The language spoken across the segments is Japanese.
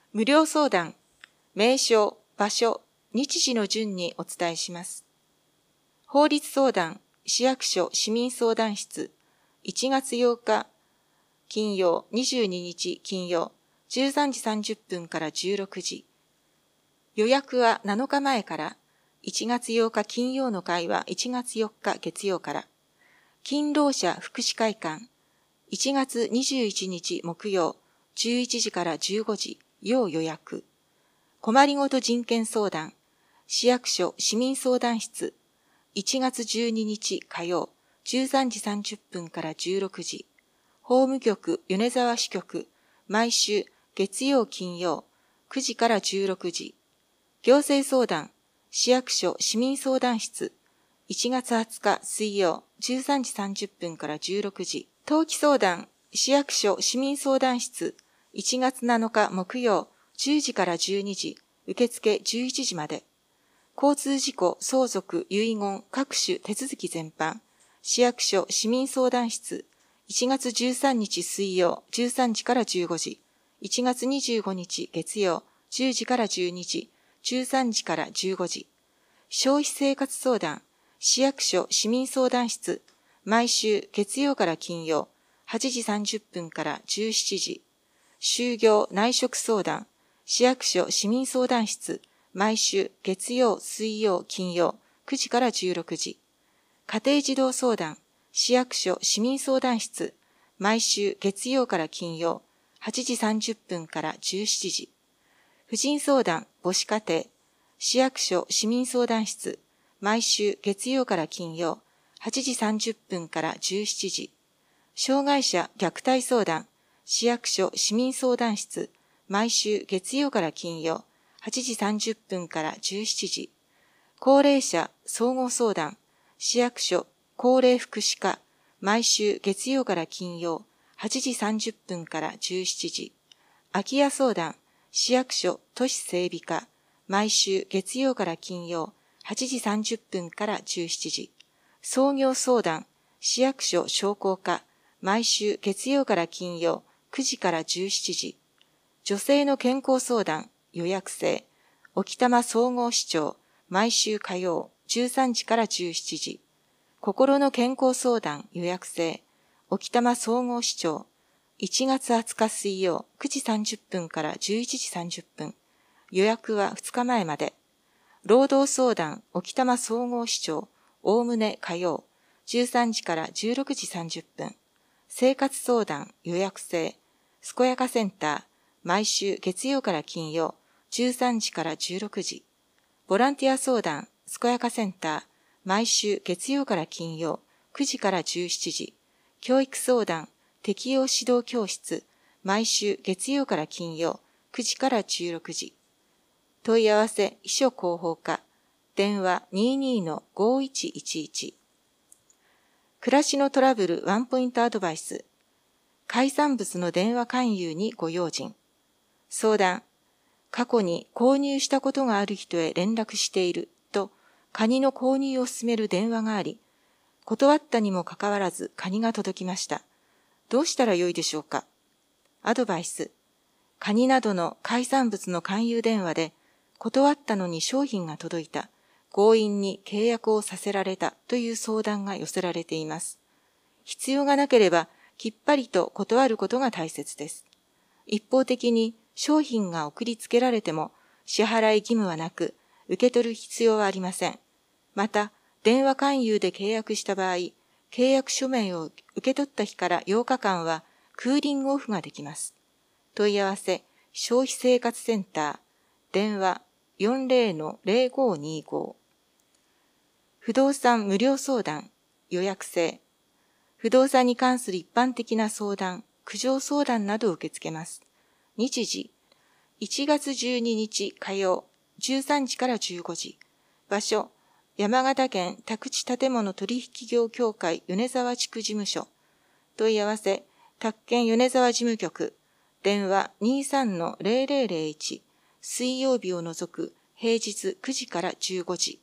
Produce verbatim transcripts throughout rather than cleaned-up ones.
無料相談、名称、場所、日時の順にお伝えします。法律相談、市役所市民相談室、いちがつようか金曜、にじゅうににち金曜、じゅうさんじさんじゅっぷんからじゅうろくじ。予約はなのかまえから、いちがつようか金曜の会はいちがつよっか月曜から、勤労者福祉会館、いちがつにじゅういちにち木曜、じゅういちじからじゅうごじ、要予約。困りごと人権相談、市役所市民相談室、いちがつじゅうににち火曜、じゅうさんじさんじゅっぷんからじゅうろくじ。法務局米沢支局、毎週月曜金曜、くじからじゅうろくじ。行政相談、市役所市民相談室、いちがつはつか水曜、じゅうさんじさんじゅっぷんからじゅうろくじ。登記相談、市役所市民相談室、いちがつなのか木曜、じゅうじからじゅうにじ、受付じゅういちじまで。交通事故、相続、遺言、各種手続き全般、市役所市民相談室、いちがつじゅうさんにち水曜、じゅうさんじからじゅうごじ、いちがつにじゅうごにち月曜、じゅうじからじゅうにじ、じゅうさんじからじゅうごじ。消費生活相談、市役所市民相談室、毎週月曜から金曜、はちじさんじゅっぷんからじゅうしちじ。就業内職相談、市役所市民相談室、毎週月曜、水曜、金曜、くじからじゅうろくじ。家庭児童相談、市役所市民相談室、毎週月曜から金曜、はちじさんじゅっぷんからじゅうしちじ。婦人相談、母子家庭、市役所市民相談室、毎週月曜から金曜、はちじさんじゅっぷんからじゅうしちじ。障害者虐待相談、市役所市民相談室、毎週月曜から金曜、はちじさんじゅっぷんからじゅうしちじ。高齢者総合相談、市役所高齢福祉課、毎週月曜から金曜、はちじさんじゅっぷんからじゅうしちじ。空き家相談、市役所都市整備課、毎週月曜から金曜、はちじさんじゅっぷんからじゅうしちじ。創業相談、市役所商工課、毎週月曜から金曜、くじからじゅうしちじ。女性の健康相談、予約制、沖多摩総合市長、毎週火曜、じゅうさんじからじゅうしちじ。心の健康相談、予約制、沖多摩総合市長、いちがつはつか水曜、くじさんじゅっぷんからじゅういちじさんじゅっぷん。予約はふつかまえまで。労働相談、沖多摩総合市長、おおむね火曜、じゅうさんじからじゅうろくじさんじゅっぷん。生活相談、予約制、健やかセンター、毎週月曜から金曜、じゅうさんじからじゅうろくじ。ボランティア相談、健やかセンター、毎週月曜から金曜、くじからじゅうしちじ。教育相談、適応指導教室、毎週月曜から金曜、くじからじゅうろくじ。問い合わせ、秘書広報課、電話 にじゅうにのごいちいちいち。暮らしのトラブルワンポイントアドバイス。海産物の電話勧誘にご用心。相談。過去に購入したことがある人へ連絡していると、カニの購入を勧める電話があり、断ったにもかかわらずカニが届きました。どうしたらよいでしょうか。アドバイス。カニなどの海産物の勧誘電話で、断ったのに商品が届いた、強引に契約をさせられたという相談が寄せられています。必要がなければ、きっぱりと断ることが大切です。一方的に商品が送りつけられても、支払い義務はなく、受け取る必要はありません。また、電話勧誘で契約した場合、契約書面を受け取った日からようかかんはクーリングオフができます。問い合わせ、消費生活センター、電話 よんじゅうのぜろごにご。不動産無料相談、予約制。不動産に関する一般的な相談、苦情相談などを受け付けます。日時、いちがつじゅうににち火曜、じゅうさんじからじゅうごじ。場所、山形県宅地建物取引業協会米沢地区事務所。問い合わせ、宅建米沢事務局。電話 にじゅうさんのぜろぜろぜろいち。水曜日を除く平日くじからじゅうごじ。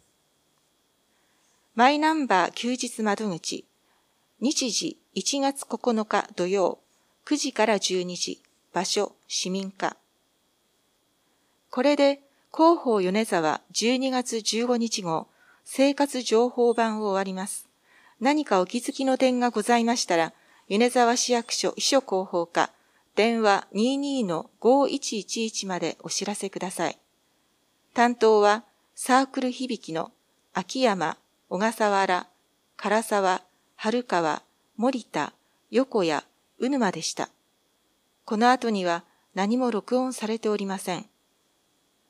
マイナンバー休日窓口。日時いちがつここのか土曜、くじからじゅうにじ。場所、市民課。 これで広報米沢じゅうにがつじゅうごにち号生活情報版を終わります。何かお気づきの点がございましたら、米沢市役所秘書広報課電話 にじゅうに の ごいちいちいち までお知らせください。担当はサークル響きの秋山、小笠原、唐沢、春川、森田、横谷、鵜沼でした。この後には何も録音されておりません。